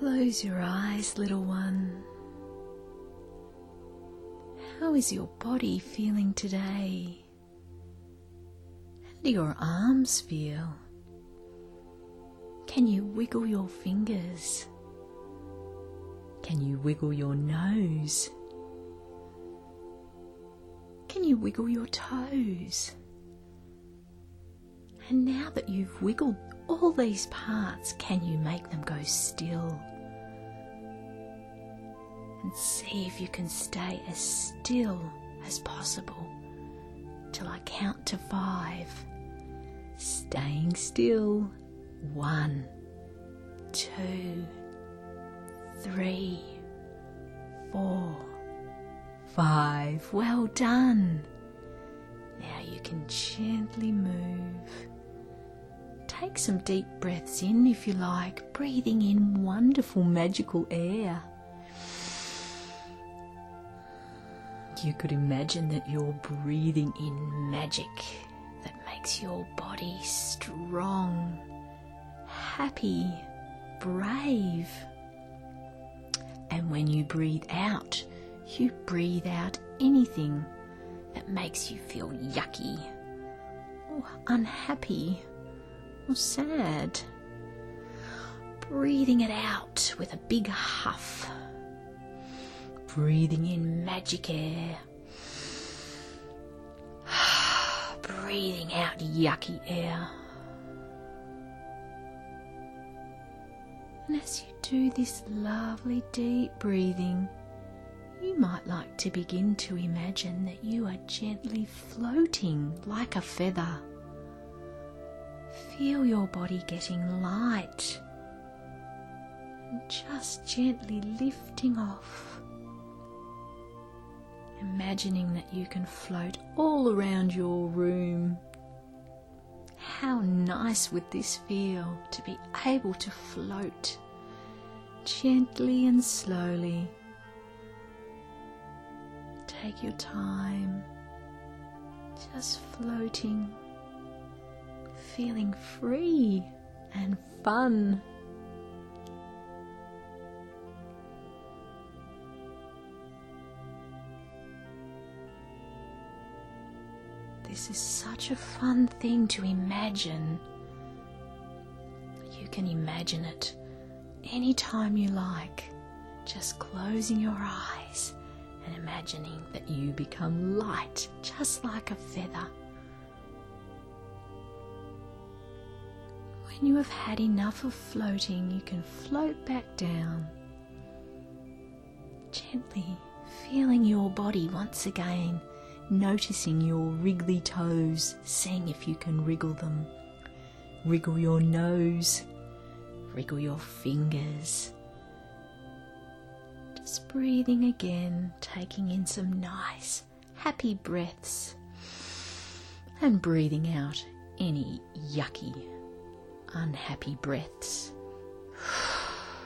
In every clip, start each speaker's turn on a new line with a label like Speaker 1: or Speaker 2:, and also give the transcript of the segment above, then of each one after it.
Speaker 1: Close your eyes, little one. How is your body feeling today? How do your arms feel? Can you wiggle your fingers? Can you wiggle your nose? Can you wiggle your toes? And now that you've wiggled all these parts, can you make them go still? And see if you can stay as still as possible till I count to 5. Staying still. 1, 2, 3, 4, 5. Well done. Now you can gently move. Take some deep breaths in if you like, breathing in wonderful magical air. You could imagine that you're breathing in magic that makes your body strong, happy, brave. And when you breathe out anything that makes you feel yucky or unhappy or sad. Breathing it out with a big huff. Breathing in magic air. Breathing out yucky air. And as you do this lovely deep breathing, you might like to begin to imagine that you are gently floating like a feather. Feel your body getting light and just gently lifting off. Imagining that you can float all around your room. How nice would this feel to be able to float gently and slowly. Take your time, just floating, feeling free and fun. This is such a fun thing to imagine. You can imagine it anytime you like, just closing your eyes and imagining that you become light, just like a feather. When you have had enough of floating, you can float back down, gently feeling your body once again, noticing your wriggly toes, seeing if you can wriggle them. Wriggle your nose, wriggle your fingers. Just breathing again, taking in some nice, happy breaths and breathing out any yucky, unhappy breaths.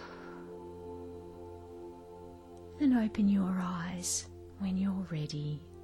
Speaker 1: And open your eyes when you're ready.